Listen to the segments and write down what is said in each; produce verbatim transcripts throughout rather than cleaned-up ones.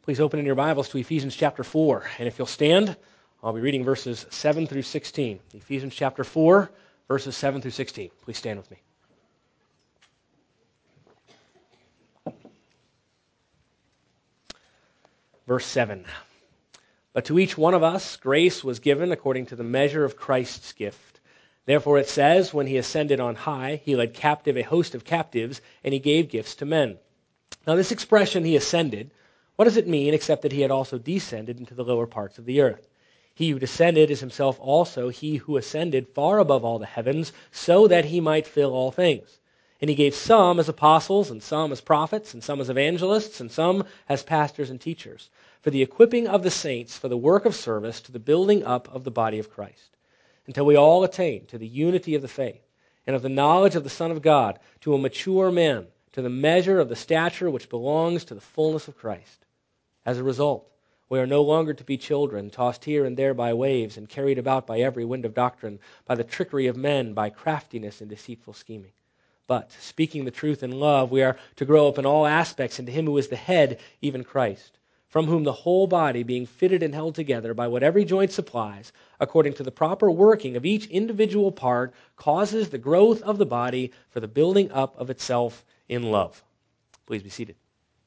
Please open in your Bibles to Ephesians chapter four. And if you'll stand, I'll be reading verses seven through sixteen. Ephesians chapter four, verses seven through sixteen. Please stand with me. Verse seven. But to each one of us grace was given according to the measure of Christ's gift. Therefore it says, when he ascended on high, he led captive a host of captives, and he gave gifts to men. Now this expression, he ascended, what does it mean except that he had also descended into the lower parts of the earth? He who descended is himself also he who ascended far above all the heavens, so that he might fill all things. And he gave some as apostles, and some as prophets, and some as evangelists, and some as pastors and teachers, for the equipping of the saints for the work of service to the building up of the body of Christ, until we all attain to the unity of the faith and of the knowledge of the Son of God, to a mature man, to the measure of the stature which belongs to the fullness of Christ. As a result, we are no longer to be children, tossed here and there by waves and carried about by every wind of doctrine, by the trickery of men, by craftiness and deceitful scheming. But, speaking the truth in love, we are to grow up in all aspects into him who is the head, even Christ, from whom the whole body, being fitted and held together by what every joint supplies, according to the proper working of each individual part, causes the growth of the body for the building up of itself in love. Please be seated.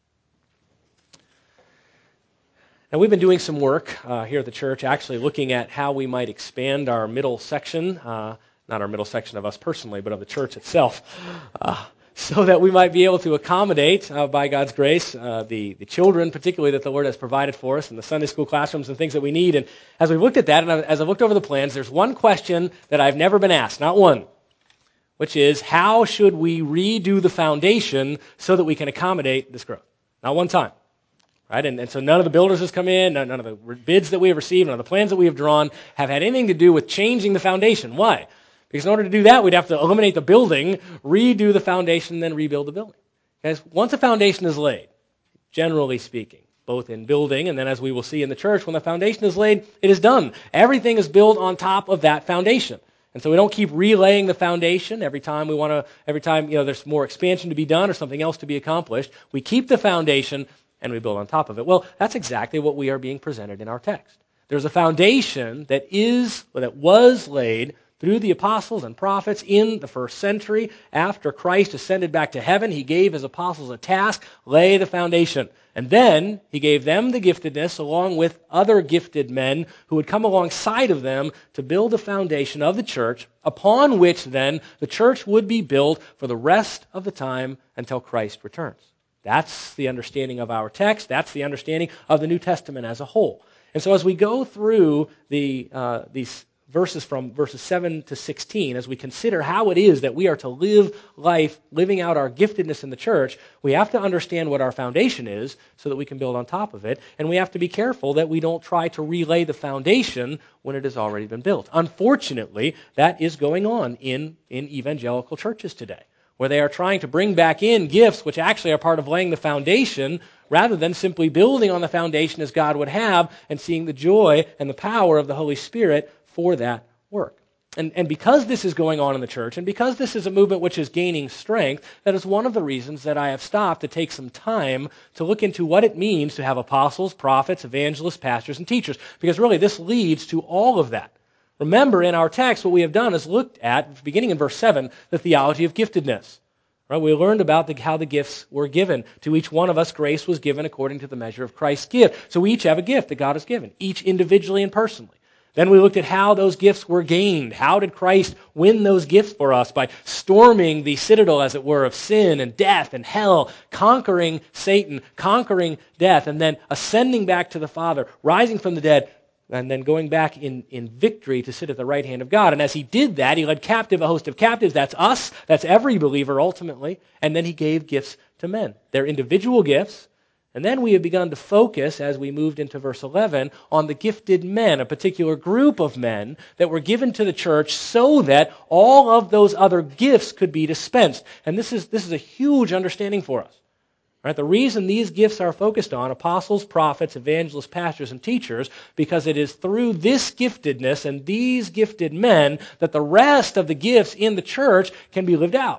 Now, we've been doing some work uh, here at the church, actually looking at how we might expand our middle section, uh, not our middle section of us personally, but of the church itself, uh, so that we might be able to accommodate, uh, by God's grace, uh, the, the children, particularly that the Lord has provided for us, and the Sunday school classrooms and things that we need. And as we've looked at that, and as I've looked over the plans, there's one question that I've never been asked, not one, which is, how should we redo the foundation so that we can accommodate this growth? Not one time. Right? And, and so none of the builders has come in, none, none of the bids that we have received, none of the plans that we have drawn have had anything to do with changing the foundation. Why? Because in order to do that, we'd have to eliminate the building, redo the foundation, then rebuild the building. Because once a foundation is laid, generally speaking, both in building and then as we will see in the church, when the foundation is laid, it is done. Everything is built on top of that foundation. And so we don't keep relaying the foundation every time we want to, every time, you know, there's more expansion to be done or something else to be accomplished. We keep the foundation and we build on top of it. Well, that's exactly what we are being presented in our text. There's a foundation that is, that was laid through the apostles and prophets in the first century. After Christ ascended back to heaven, he gave his apostles a task, lay the foundation. And then he gave them the giftedness along with other gifted men who would come alongside of them to build the foundation of the church, upon which then the church would be built for the rest of the time until Christ returns. That's the understanding of our text. That's the understanding of the New Testament as a whole. And so as we go through the uh, these verses from verses seven to sixteen, as we consider how it is that we are to live life, living out our giftedness in the church, we have to understand what our foundation is so that we can build on top of it. And we have to be careful that we don't try to relay the foundation when it has already been built. Unfortunately, that is going on in, in evangelical churches today, where they are trying to bring back in gifts which actually are part of laying the foundation, rather than simply building on the foundation as God would have and seeing the joy and the power of the Holy Spirit for that work. And, and because this is going on in the church, and because this is a movement which is gaining strength, that is one of the reasons that I have stopped to take some time to look into what it means to have apostles, prophets, evangelists, pastors, and teachers. Because really this leads to all of that. Remember, in our text, what we have done is looked at, beginning in verse seven, the theology of giftedness. Right? We learned about the, how the gifts were given. To each one of us, grace was given according to the measure of Christ's gift. So we each have a gift that God has given, each individually and personally. Then we looked at how those gifts were gained. How did Christ win those gifts for us? By storming the citadel, as it were, of sin and death and hell, conquering Satan, conquering death, and then ascending back to the Father, rising from the dead, and then going back in, in victory to sit at the right hand of God. And as he did that, he led captive a host of captives. That's us. That's every believer ultimately. And then he gave gifts to men. They're individual gifts. And then we have begun to focus, as we moved into verse eleven, on the gifted men, a particular group of men that were given to the church so that all of those other gifts could be dispensed. And this is, this is a huge understanding for us. Right? The reason these gifts are focused on apostles, prophets, evangelists, pastors, and teachers, because it is through this giftedness and these gifted men that the rest of the gifts in the church can be lived out.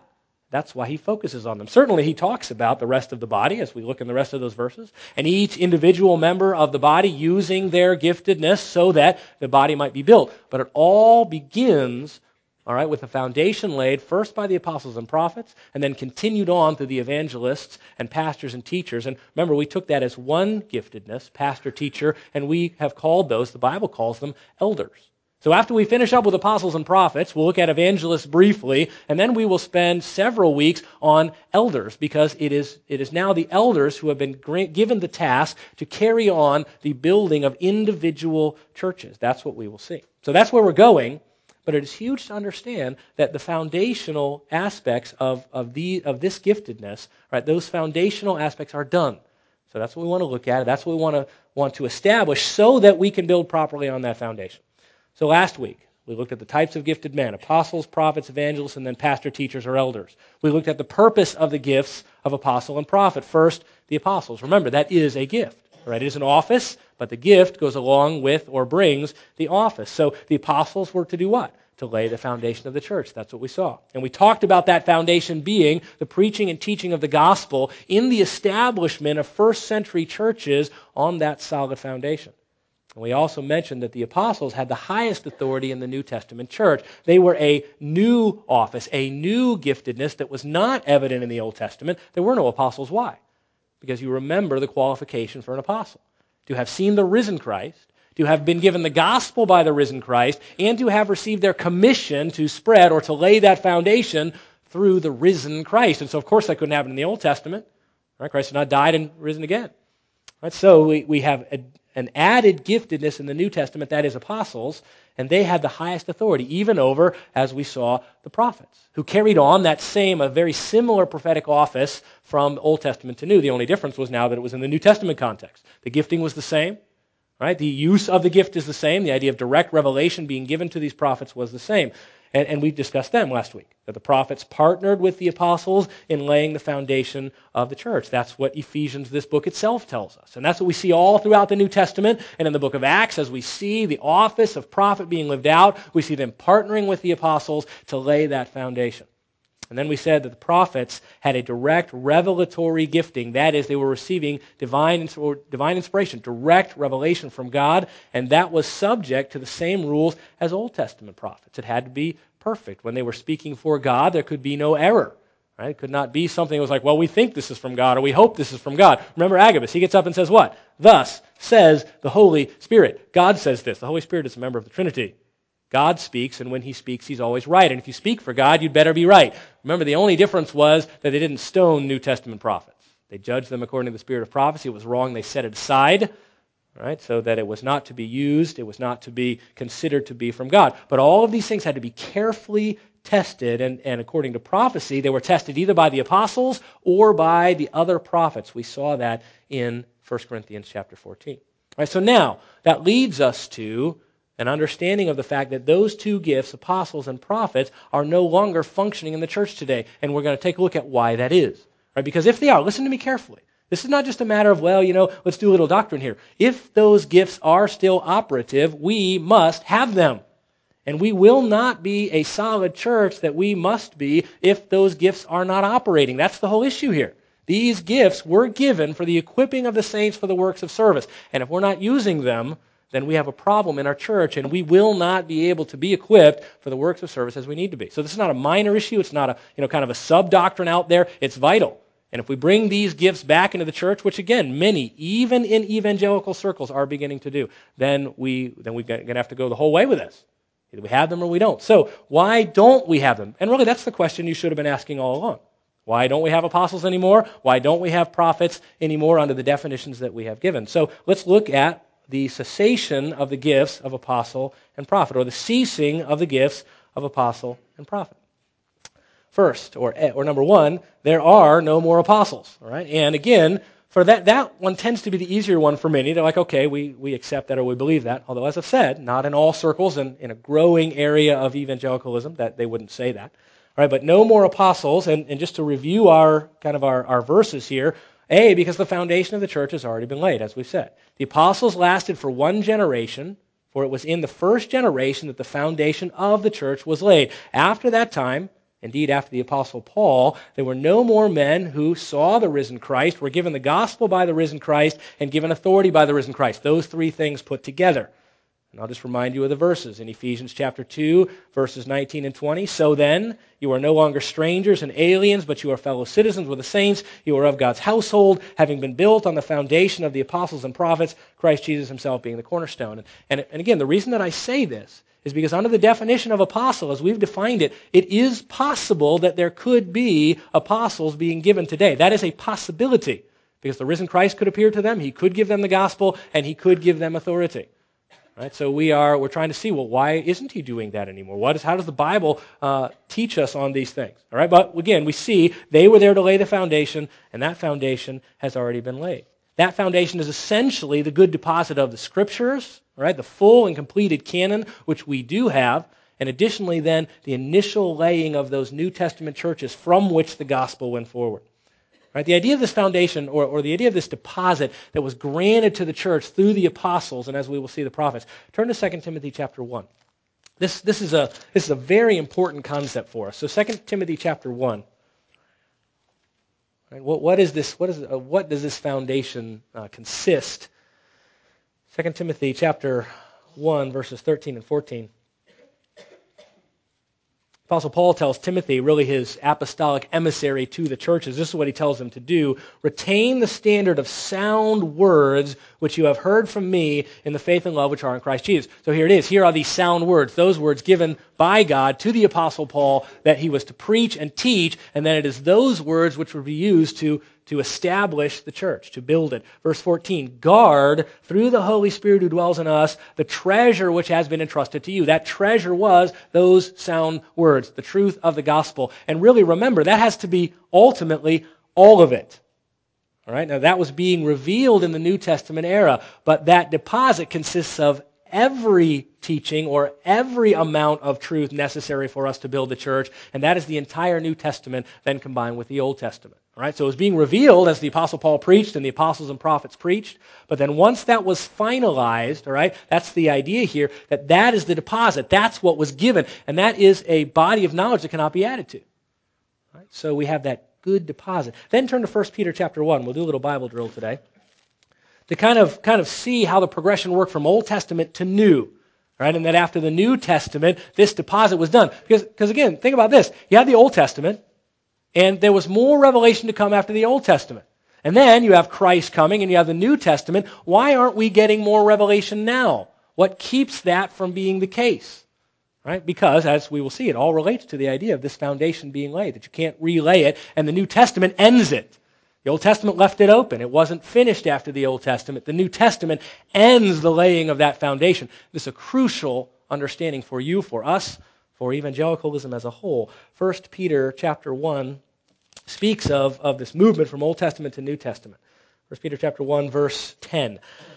That's why he focuses on them. Certainly he talks about the rest of the body as we look in the rest of those verses, and each individual member of the body using their giftedness so that the body might be built. But it all begins, all right, with a foundation laid first by the apostles and prophets, and then continued on through the evangelists and pastors and teachers. And remember, we took that as one giftedness, pastor, teacher, and we have called those, the Bible calls them, elders. So after we finish up with apostles and prophets, we'll look at evangelists briefly, and then we will spend several weeks on elders, because it is, it is now the elders who have been given the task to carry on the building of individual churches. That's what we will see. So that's where we're going, but it is huge to understand that the foundational aspects of, of, the, of this giftedness, right, those foundational aspects are done. So that's what we want to look at. That's what we want to, want to establish so that we can build properly on that foundation. So last week, we looked at the types of gifted men, apostles, prophets, evangelists, and then pastor, teachers, or elders. We looked at the purpose of the gifts of apostle and prophet. First, the apostles. Remember, that is a gift, right? It is an office, but the gift goes along with or brings the office. So the apostles were to do what? To lay the foundation of the church. That's what we saw. And we talked about that foundation being the preaching and teaching of the gospel in the establishment of first century churches on that solid foundation. And we also mentioned that the apostles had the highest authority in the New Testament church. They were a new office, a new giftedness that was not evident in the Old Testament. There were no apostles. Why? Because you remember the qualification for an apostle. To have seen the risen Christ, to have been given the gospel by the risen Christ, and to have received their commission to spread or to lay that foundation through the risen Christ. And so, of course, that couldn't happen in the Old Testament. Right? Christ had not died and risen again. Right? So we, we have a an added giftedness in the New Testament, that is apostles, and they had the highest authority, even over, as we saw, the prophets, who carried on that same, a very similar prophetic office from Old Testament to New. The only difference was now that it was in the New Testament context. The gifting was the same, right? The use of the gift is the same. The idea of direct revelation being given to these prophets was the same. And, and we discussed them last week, that the prophets partnered with the apostles in laying the foundation of the church. That's what Ephesians, this book itself, tells us. And that's what we see all throughout the New Testament. And in the book of Acts, as we see the office of prophet being lived out, we see them partnering with the apostles to lay that foundation. And then we said that the prophets had a direct revelatory gifting. That is, they were receiving divine, or divine inspiration, direct revelation from God, and that was subject to the same rules as Old Testament prophets. It had to be perfect. When they were speaking for God, there could be no error. Right? It could not be something that was like, well, we think this is from God, or we hope this is from God. Remember Agabus, he gets up and says what? Thus says the Holy Spirit. God says this. The Holy Spirit is a member of the Trinity. God speaks, and when he speaks, he's always right. And if you speak for God, you'd better be right. Remember, the only difference was that they didn't stone New Testament prophets. They judged them according to the spirit of prophecy. It was wrong. They set it aside, right, so that it was not to be used. It was not to be considered to be from God. But all of these things had to be carefully tested, and, and according to prophecy, they were tested either by the apostles or by the other prophets. We saw that in First Corinthians chapter fourteen. All right, so now, that leads us to an understanding of the fact that those two gifts, apostles and prophets, are no longer functioning in the church today. And we're going to take a look at why that is. Right? Because if they are, listen to me carefully. This is not just a matter of, well, you know, let's do a little doctrine here. If those gifts are still operative, we must have them. And we will not be a solid church that we must be if those gifts are not operating. That's the whole issue here. These gifts were given for the equipping of the saints for the works of service. And if we're not using them, then we have a problem in our church, and we will not be able to be equipped for the works of service as we need to be. So this is not a minor issue. It's not a, you know, kind of a sub-doctrine out there. It's vital. And if we bring these gifts back into the church, which again, many, even in evangelical circles, are beginning to do, then, we, then we're going to have to go the whole way with this. Either we have them or we don't. So why don't we have them? And really, that's the question you should have been asking all along. Why don't we have apostles anymore? Why don't we have prophets anymore under the definitions that we have given? So let's look at the cessation of the gifts of apostle and prophet, or the ceasing of the gifts of apostle and prophet. First, or or number one, there are no more apostles. All right, and again, for that that one tends to be the easier one for many. They're like, okay, we we accept that or we believe that. Although, as I've said, not in all circles and in a growing area of evangelicalism that they wouldn't say that. All right, but no more apostles. And, and just to review our kind of our, our verses here. A, because the foundation of the church has already been laid, as we said. The apostles lasted for one generation, for it was in the first generation that the foundation of the church was laid. After that time, Indeed, after the Apostle Paul, there were no more men who saw the risen Christ, were given the gospel by the risen Christ, and given authority by the risen Christ. Those three things put together. And I'll just remind you of the verses in Ephesians chapter two, verses nineteen and twenty. So then, you are no longer strangers and aliens, but you are fellow citizens with the saints. You are of God's household, having been built on the foundation of the apostles and prophets, Christ Jesus himself being the cornerstone. And, and, and again, the reason that I say this is because under the definition of apostle, as we've defined it, it is possible that there could be apostles being given today. That is a possibility, because the risen Christ could appear to them, he could give them the gospel, and he could give them authority. Right? So we are we're trying to see, well, why isn't he doing that anymore? What is how does the Bible uh, teach us on these things? All right, but again, we see they were there to lay the foundation, and that foundation has already been laid. That foundation is essentially the good deposit of the Scriptures, all right, the full and completed canon, which we do have, and additionally then the initial laying of those New Testament churches from which the gospel went forward. Right? The idea of this foundation, or, or the idea of this deposit that was granted to the church through the apostles, and as we will see, the prophets. Turn to Second Timothy chapter one. This, this, is a, this is a very important concept for us. So Second Timothy chapter one. Right? What, what, is this, what, is, uh, what does this foundation uh, consist? Second Timothy chapter one, verses thirteen and fourteen. Apostle Paul tells Timothy, really his apostolic emissary to the churches, this is what he tells them to do: retain the standard of sound words which you have heard from me in the faith and love which are in Christ Jesus. So here it is. Here are these sound words, those words given by God to the Apostle Paul that he was to preach and teach, and then it is those words which will be used to, to establish the church, to build it. Verse fourteen, guard through the Holy Spirit who dwells in us the treasure which has been entrusted to you. That treasure was those sound words, the truth of the gospel. And really remember, that has to be ultimately all of it. All right, now that was being revealed in the New Testament era, but that deposit consists of every teaching or every amount of truth necessary for us to build the church, and that is the entire New Testament then combined with the Old Testament. All right, so it was being revealed as the Apostle Paul preached and the apostles and prophets preached, but then once that was finalized, all right, that's the idea here, that that is the deposit, that's what was given, and that is a body of knowledge that cannot be added to. All right, so we have that good deposit. Then turn to First Peter chapter one. We'll do a little Bible drill today to kind of, kind of see how the progression worked from Old Testament to New. Right? And that after the New Testament, this deposit was done. Because, because again, think about this. You had the Old Testament, and there was more revelation to come after the Old Testament. And then you have Christ coming, and you have the New Testament. Why aren't we getting more revelation now? What keeps that from being the case? Right? Because, as we will see, it all relates to the idea of this foundation being laid, that you can't relay it, and the New Testament ends it. The Old Testament left it open. It wasn't finished after the Old Testament. The New Testament ends the laying of that foundation. This is a crucial understanding for you, for us, for evangelicalism as a whole. First Peter chapter one speaks of, of this movement from Old Testament to New Testament. First Peter chapter one, verse ten.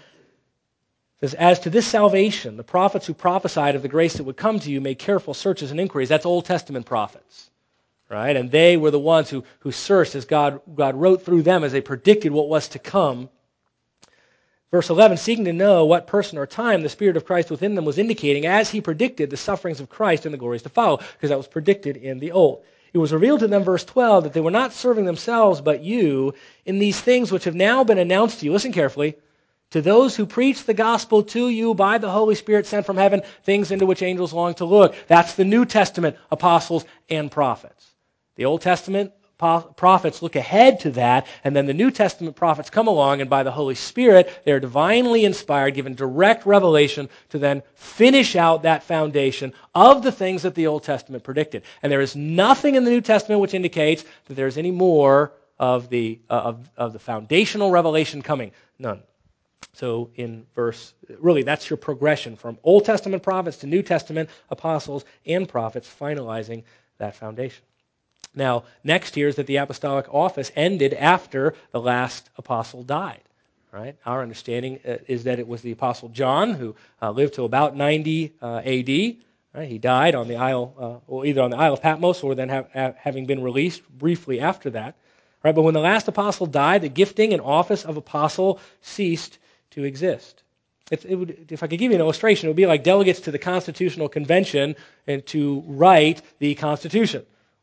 Says, as to this salvation, the prophets who prophesied of the grace that would come to you made careful searches and inquiries. That's Old Testament prophets, right? And they were the ones who, who searched as God, God wrote through them as they predicted what was to come. Verse eleven, seeking to know what person or time the Spirit of Christ within them was indicating as he predicted the sufferings of Christ and the glories to follow, because that was predicted in the Old. It was revealed to them, verse twelve, that they were not serving themselves but you in these things which have now been announced to you. Listen carefully. To those who preach the gospel to you by the Holy Spirit sent from heaven, things into which angels long to look. That's the New Testament apostles and prophets. The Old Testament prophets look ahead to that, and then the New Testament prophets come along, and by the Holy Spirit, they're divinely inspired, given direct revelation to then finish out that foundation of the things that the Old Testament predicted. And there is nothing in the New Testament which indicates that there's any more of the, uh, of, of the foundational revelation coming. None. So in verse, really that's your progression from Old Testament prophets to New Testament apostles and prophets, finalizing that foundation. Now, next here is that the apostolic office ended after the last apostle died. Right? Our understanding is that it was the apostle John who uh, lived to about ninety uh, A D. Right? He died on the Isle, uh, or either on the Isle of Patmos or then have, have, having been released briefly after that. Right? But when the last apostle died, the gifting and office of apostle ceased to exist. It, it would, if I could give you an illustration, it would be like delegates to the Constitutional Convention and to write the Constitution.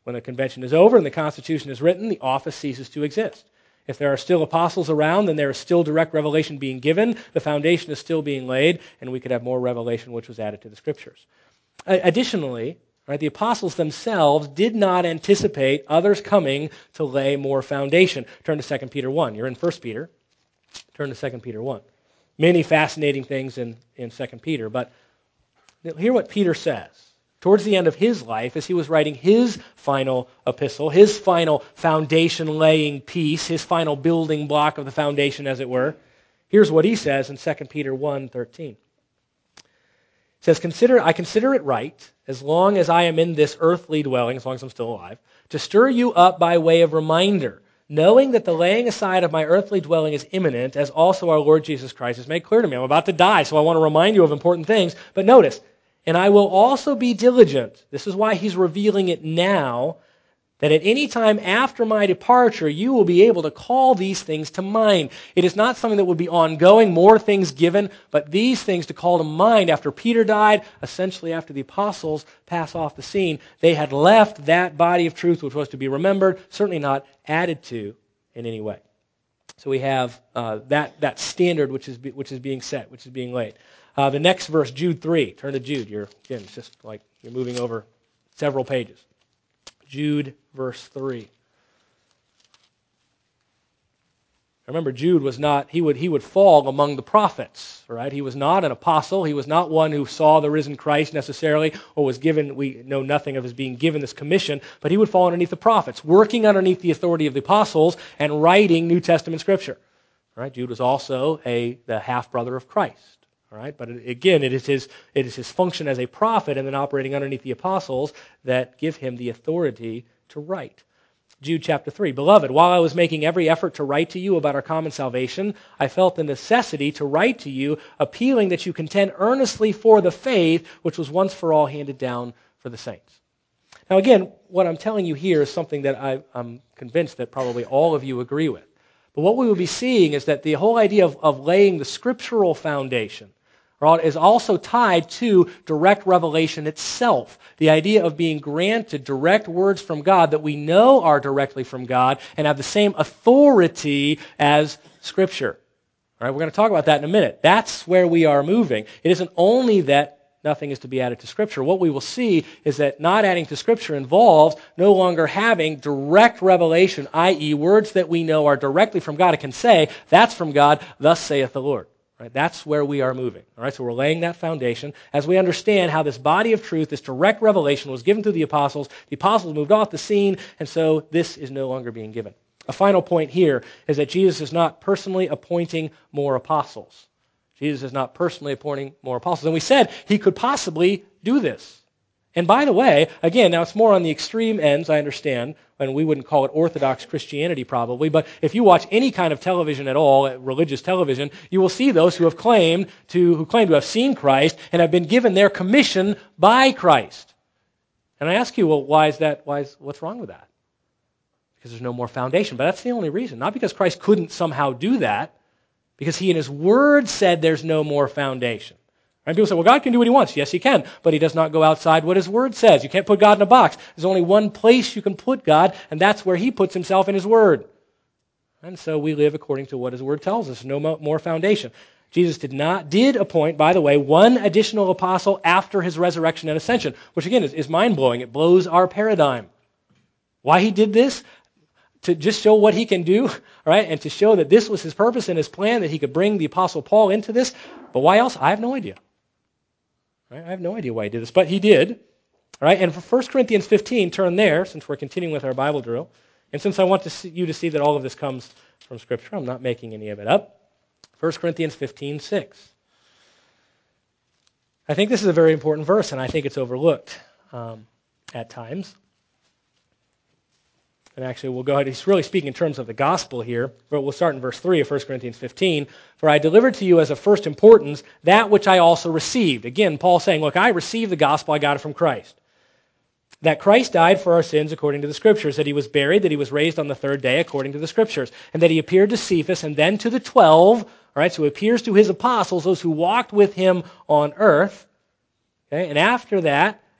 When the convention is over and the Constitution is written, the office ceases to exist. If there are still apostles around, then there is still direct revelation being given, the foundation is still being laid, and we could have more revelation which was added to the Scriptures. Additionally, right, the apostles themselves did not anticipate others coming to lay more foundation. Turn to Second Peter one. You're in First Peter. Turn to Second Peter one. Many fascinating things in, in Second Peter, but hear what Peter says. Towards the end of his life, as he was writing his final epistle, his final foundation-laying piece, his final building block of the foundation, as it were, here's what he says in Second Peter one thirteen. It says, "Consider, I consider it right, as long as I am in this earthly dwelling, as long as I'm still alive, to stir you up by way of reminder, knowing that the laying aside of my earthly dwelling is imminent, as also our Lord Jesus Christ has made clear to me." I'm about to die, so I want to remind you of important things. But notice, "And I will also be diligent." This is why he's revealing it now, "that at any time after my departure, you will be able to call these things to mind." It is not something that would be ongoing, more things given, but these things to call to mind after Peter died, essentially after the apostles pass off the scene. They had left that body of truth which was to be remembered, certainly not added to in any way. So we have uh, that, that standard which is, be, which is being set, which is being laid. Uh, the next verse, Jude three. Turn to Jude. You're, again, it's just like you're moving over several pages. Jude, verse three. Remember, Jude was not, he would, he would fall among the prophets, right? He was not an apostle. He was not one who saw the risen Christ necessarily, or was given, we know nothing of his being given this commission, but he would fall underneath the prophets, working underneath the authority of the apostles and writing New Testament scripture. Right? Jude was also a the half-brother of Christ. All right? But again, it is his it is his function as a prophet and then operating underneath the apostles that give him the authority to write. Jude chapter three, "Beloved, while I was making every effort to write to you about our common salvation, I felt the necessity to write to you, appealing that you contend earnestly for the faith which was once for all handed down for the saints." Now again, what I'm telling you here is something that I, I'm convinced that probably all of you agree with. But what we will be seeing is that the whole idea of, of laying the scriptural foundation is also tied to direct revelation itself. The idea of being granted direct words from God that we know are directly from God and have the same authority as Scripture. All right, we're going to talk about that in a minute. That's where we are moving. It isn't only that nothing is to be added to Scripture. What we will see is that not adding to Scripture involves no longer having direct revelation, that is words that we know are directly from God. It can say, that's from God, thus saith the Lord. Right? That's where we are moving. All right, so we're laying that foundation as we understand how this body of truth, this direct revelation was given to the apostles. The apostles moved off the scene, and so this is no longer being given. A final point here is that Jesus is not personally appointing more apostles. Jesus is not personally appointing more apostles. And we said he could possibly do this. And by the way, again, now it's more on the extreme ends, I understand, and we wouldn't call it Orthodox Christianity probably, but if you watch any kind of television at all, religious television, you will see those who have claimed to, who claim to have seen Christ and have been given their commission by Christ. And I ask you, well, why is that, why is, what's wrong with that? Because there's no more foundation. But that's the only reason. Not because Christ couldn't somehow do that, because he in his word said there's no more foundation. Right? People say, well, God can do what he wants. Yes, he can, but he does not go outside what his word says. You can't put God in a box. There's only one place you can put God, and that's where he puts himself in his word. And so we live according to what his word tells us. No more foundation. Jesus did not, did appoint, by the way, one additional apostle after his resurrection and ascension, which again is, is mind-blowing. It blows our paradigm. Why he did this? To just show what he can do, right? And to show that this was his purpose and his plan, that he could bring the apostle Paul into this. But why else? I have no idea. Right? I have no idea why he did this, but he did. Right? And for First Corinthians fifteen, turn there, since we're continuing with our Bible drill. And since I want to see, you to see that all of this comes from Scripture, I'm not making any of it up. First Corinthians fifteen, six. I think this is a very important verse, and I think it's overlooked um, at times. And actually, we'll go ahead. He's really speaking in terms of the gospel here. But we'll start in verse three of First Corinthians fifteen. "For I delivered to you as of first importance that which I also received." Again, Paul saying, look, I received the gospel. I got it from Christ. "That Christ died for our sins according to the Scriptures, that he was buried, that he was raised on the third day according to the Scriptures, and that he appeared to Cephas and then to the twelve." All right, so he appears to his apostles, those who walked with him on earth. Okay, and after that,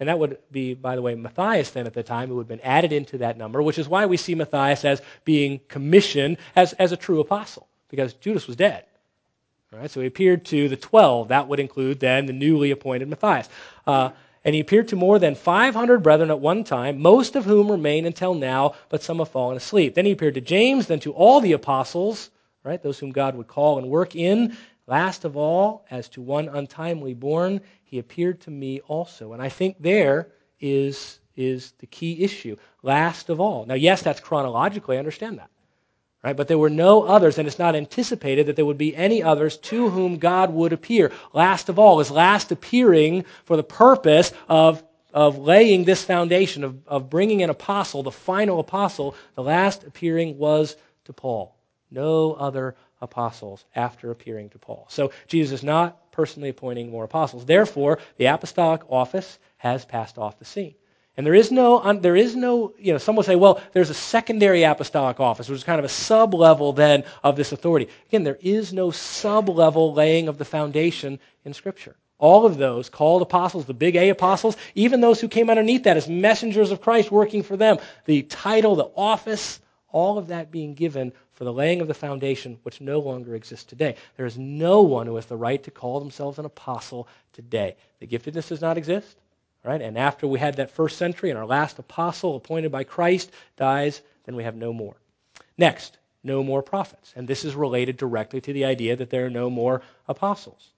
And that would be, by the way, Matthias then at the time, who would have been added into that number, which is why we see Matthias as being commissioned as, as a true apostle, because Judas was dead. All right, so he appeared to the twelve. That would include then the newly appointed Matthias. Uh, and he appeared to more than five hundred brethren at one time, most of whom remain until now, but some have fallen asleep. Then he appeared to James, then to all the apostles, right, those whom God would call and work in. Last of all, as to one untimely born, he appeared to me also. And I think there is, is the key issue. Last of all. Now, yes, that's chronologically, I understand that. Right? But there were no others, and it's not anticipated that there would be any others to whom God would appear. Last of all, his last appearing for the purpose of, of laying this foundation, of, of bringing an apostle, the final apostle, the last appearing was to Paul. No other apostles after appearing to Paul. So Jesus is not personally appointing more apostles. Therefore, the apostolic office has passed off the scene. And there is no, um, there is no, you know, some will say, well, there's a secondary apostolic office, which is kind of a sub-level then of this authority. Again, there is no sub-level laying of the foundation in Scripture. All of those called apostles, the big A apostles, even those who came underneath that as messengers of Christ working for them, the title, the office, all of that being given for the laying of the foundation, which no longer exists today. There is no one who has the right to call themselves an apostle today. The giftedness does not exist. Right? And after we had that first century and our last apostle appointed by Christ dies, then we have no more. Next, no more prophets. And this is related directly to the idea that there are no more apostles.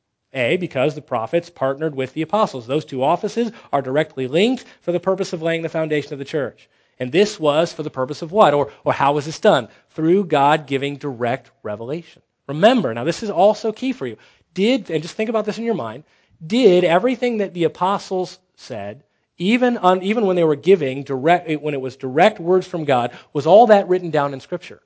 A, because the prophets partnered with the apostles. Those two offices are directly linked for the purpose of laying the foundation of the church. And this was for the purpose of what? Or, or how was this done? Through God giving direct revelation. Remember, now this is also key for you. Did, and just think about this in your mind, did everything that the apostles said, even on, even when they were giving direct, when it was direct words from God, was all that written down in Scripture?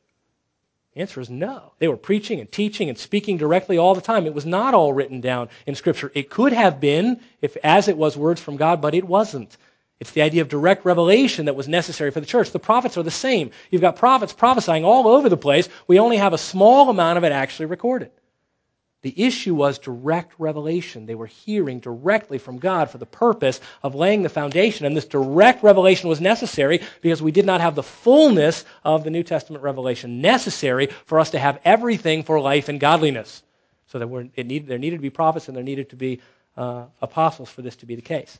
The answer is no. They were preaching and teaching and speaking directly all the time. It was not all written down in Scripture. It could have been, if as it was words from God, but it wasn't. It's the idea of direct revelation that was necessary for the church. The prophets are the same. You've got prophets prophesying all over the place. We only have a small amount of it actually recorded. The issue was direct revelation. They were hearing directly from God for the purpose of laying the foundation. And this direct revelation was necessary because we did not have the fullness of the New Testament revelation necessary for us to have everything for life and godliness. So that we're, it needed, there needed to be prophets and there needed to be uh, apostles for this to be the case.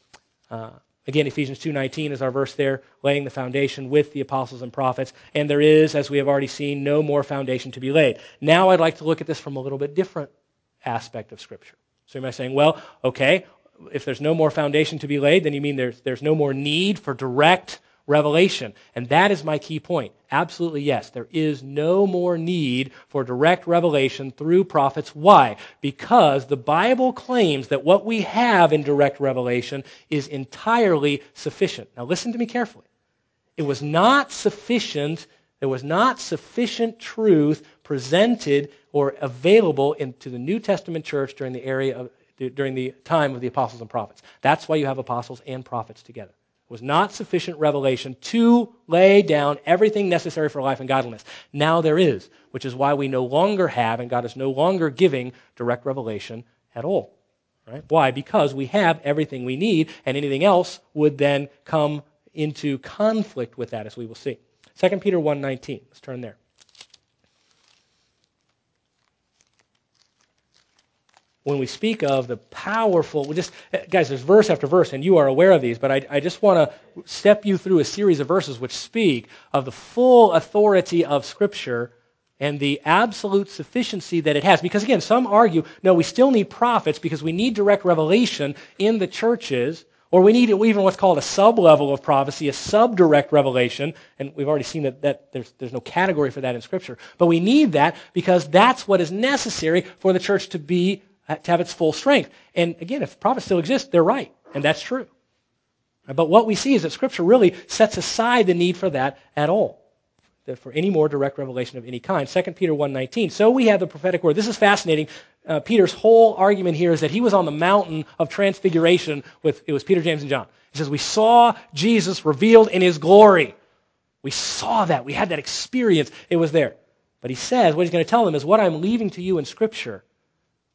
Uh, Again, Ephesians two nineteen is our verse there, laying the foundation with the apostles and prophets. And there is, as we have already seen, no more foundation to be laid. Now I'd like to look at this from a little bit different aspect of Scripture. So you might be saying, well, okay, if there's no more foundation to be laid, then you mean there's, there's no more need for direct revelation. And that is my key point. Absolutely yes. There is no more need for direct revelation through prophets. Why? Because the Bible claims that what we have in direct revelation is entirely sufficient. Now listen to me carefully. It was not sufficient, there was not sufficient truth presented or available into the New Testament church during the area of, during the time of the apostles and prophets. That's why you have apostles and prophets together. Was not sufficient revelation to lay down everything necessary for life and godliness. Now there is, which is why we no longer have, and God is no longer giving direct revelation at all. Right? Why? Because we have everything we need, and anything else would then come into conflict with that, as we will see. Second Peter one nineteen. Let's turn there. When we speak of the powerful, we just guys, there's verse after verse, and you are aware of these, but I, I just want to step you through a series of verses which speak of the full authority of Scripture and the absolute sufficiency that it has. Because again, some argue, no, we still need prophets because we need direct revelation in the churches, or we need even what's called a sub-level of prophecy, a sub-direct revelation, and we've already seen that, that there's, there's no category for that in Scripture. But we need that because that's what is necessary for the church to be to have its full strength. And again, if prophets still exist, they're right, and that's true. But what we see is that Scripture really sets aside the need for that at all, for any more direct revelation of any kind. Second Peter one nineteen, so we have the prophetic word. This is fascinating. Uh, Peter's whole argument here is that he was on the mountain of transfiguration with, it was Peter, James, and John. He says, we saw Jesus revealed in His glory. We saw that. We had that experience. It was there. But he says, what he's going to tell them is, what I'm leaving to you in Scripture,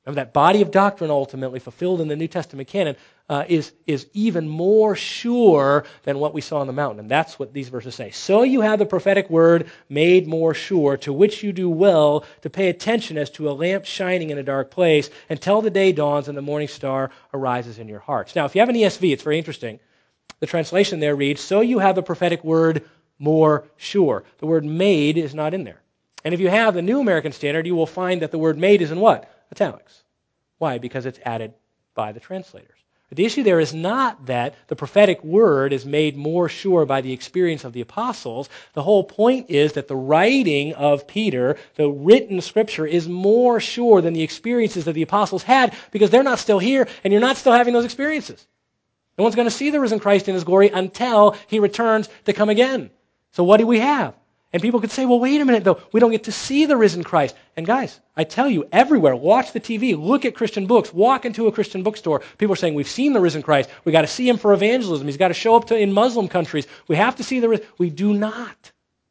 of that body of doctrine ultimately fulfilled in the New Testament canon uh, is, is even more sure than what we saw on the mountain. And that's what these verses say. So you have the prophetic word made more sure, to which you do well to pay attention as to a lamp shining in a dark place until the day dawns and the morning star arises in your hearts. Now, if you have an E S V, it's very interesting. The translation there reads, so you have the prophetic word more sure. The word made is not in there. And if you have the New American Standard, you will find that the word made is in what? Italics. Why? Because it's added by the translators. But the issue there is not that the prophetic word is made more sure by the experience of the apostles. The whole point is that the writing of Peter, the written scripture, is more sure than the experiences that the apostles had, because they're not still here and you're not still having those experiences. No one's going to see the risen Christ in his glory until he returns to come again. So what do we have? And people could say, well, wait a minute, though. We don't get to see the risen Christ. And guys, I tell you, everywhere, watch the T V, look at Christian books, walk into a Christian bookstore. People are saying, we've seen the risen Christ. We got to see him for evangelism. He's got to show up to, in Muslim countries. We have to see the risen. We do not.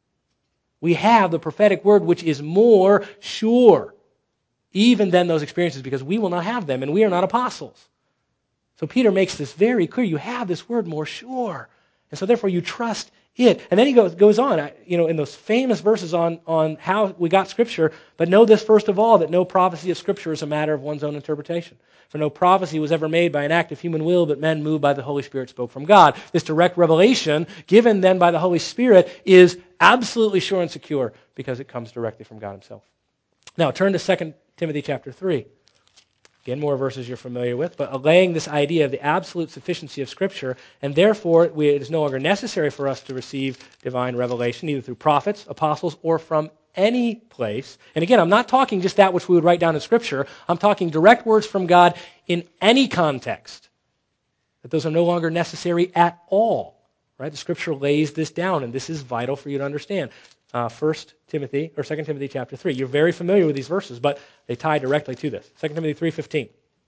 We have the prophetic word, which is more sure, even than those experiences, because we will not have them, and we are not apostles. So Peter makes this very clear. You have this word more sure. And so therefore you trust it. And then he goes, goes on, you know, in those famous verses on, on how we got Scripture, but know this first of all, that no prophecy of Scripture is a matter of one's own interpretation. For no prophecy was ever made by an act of human will, but men moved by the Holy Spirit spoke from God. This direct revelation, given then by the Holy Spirit, is absolutely sure and secure because it comes directly from God himself. Now turn to Second Timothy chapter three. Again, more verses you're familiar with, but allaying this idea of the absolute sufficiency of Scripture, and therefore we, it is no longer necessary for us to receive divine revelation, either through prophets, apostles, or from any place. And again, I'm not talking just that which we would write down in Scripture. I'm talking direct words from God in any context. That those are no longer necessary at all. Right? The Scripture lays this down, and this is vital for you to understand. Uh, First Timothy, or Second Timothy chapter three. You're very familiar with these verses, but they tie directly to this. Second Timothy three fifteen.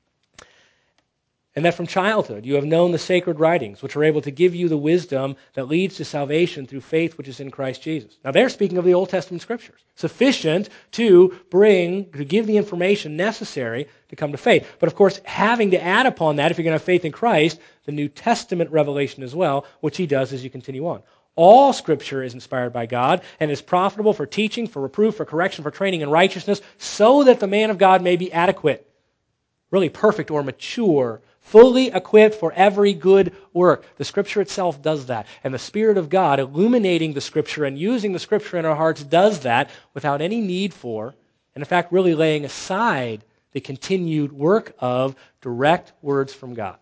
And that from childhood you have known the sacred writings, which are able to give you the wisdom that leads to salvation through faith which is in Christ Jesus. Now they're speaking of the Old Testament Scriptures, sufficient to bring, to give the information necessary to come to faith. But of course, having to add upon that, if you're going to have faith in Christ, the New Testament revelation as well, which he does as you continue on. All Scripture is inspired by God and is profitable for teaching, for reproof, for correction, for training in righteousness, so that the man of God may be adequate, really perfect or mature, fully equipped for every good work. The Scripture itself does that. And the Spirit of God, illuminating the Scripture and using the Scripture in our hearts, does that without any need for, and in fact really laying aside the continued work of direct words from God.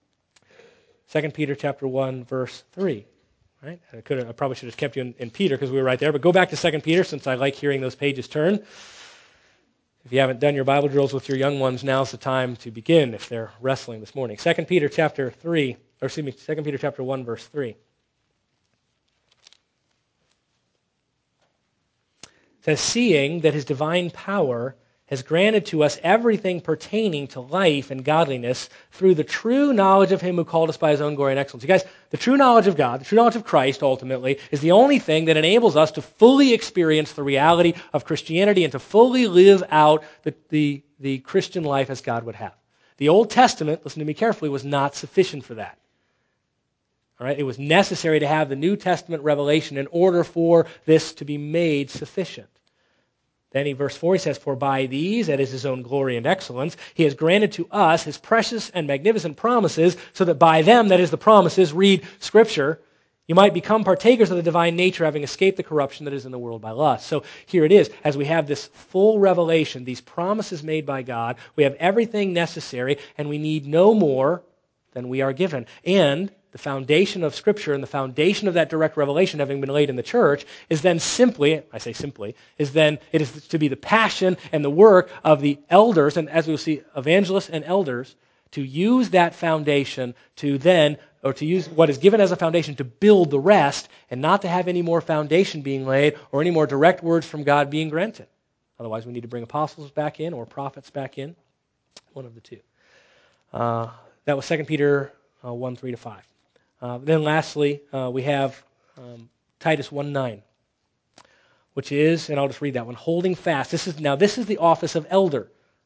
Second Peter chapter one, verse three. Right? I, could have, I probably should have kept you in, in Peter because we were right there, but go back to Second Peter since I like hearing those pages turn. If you haven't done your Bible drills with your young ones, now's the time to begin if they're wrestling this morning. Second Peter chapter three, or excuse me, Second Peter chapter one, verse three. It says, seeing that his divine power has granted to us everything pertaining to life and godliness through the true knowledge of him who called us by his own glory and excellence. You guys, the true knowledge of God, the true knowledge of Christ ultimately, is the only thing that enables us to fully experience the reality of Christianity and to fully live out the, the, the Christian life as God would have. The Old Testament, listen to me carefully, was not sufficient for that. All right? It was necessary to have the New Testament revelation in order for this to be made sufficient. Then in verse four he says, for by these, that is his own glory and excellence, he has granted to us his precious and magnificent promises, so that by them, that is the promises, read Scripture, you might become partakers of the divine nature, having escaped the corruption that is in the world by lust. So here it is, as we have this full revelation, these promises made by God, we have everything necessary, and we need no more than we are given. And the foundation of Scripture and the foundation of that direct revelation having been laid in the church is then simply, I say simply, is then it is to be the passion and the work of the elders, and as we'll see, evangelists and elders, to use that foundation to then, or to use what is given as a foundation to build the rest, and not to have any more foundation being laid or any more direct words from God being granted. Otherwise, we need to bring apostles back in or prophets back in, one of the two. Uh, that was Second Peter uh, one, three to five. Uh, then lastly, uh, we have um, Titus one nine, which is, and I'll just read that one, holding fast. This is now this is the office of elder.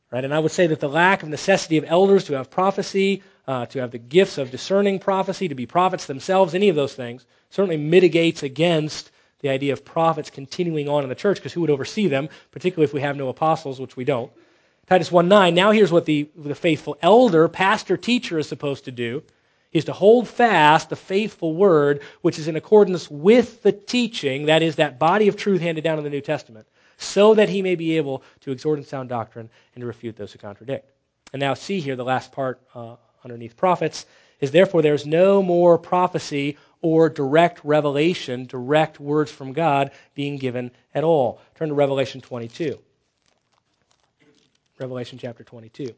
Right? And I would say that the lack of necessity of elders to have prophecy, uh, to have the gifts of discerning prophecy, to be prophets themselves, any of those things, certainly mitigates against the idea of prophets continuing on in the church, because who would oversee them, particularly if we have no apostles, which we don't. Titus one nine, now here's what the, the faithful elder, pastor, teacher is supposed to do. He is to hold fast the faithful word, which is in accordance with the teaching, that is, that body of truth handed down in the New Testament, so that he may be able to exhort in sound doctrine and to refute those who contradict. And now see here, the last part uh, underneath prophets, is therefore there is no more prophecy or direct revelation, direct words from God being given at all. Turn to Revelation twenty-two. Revelation chapter twenty-two,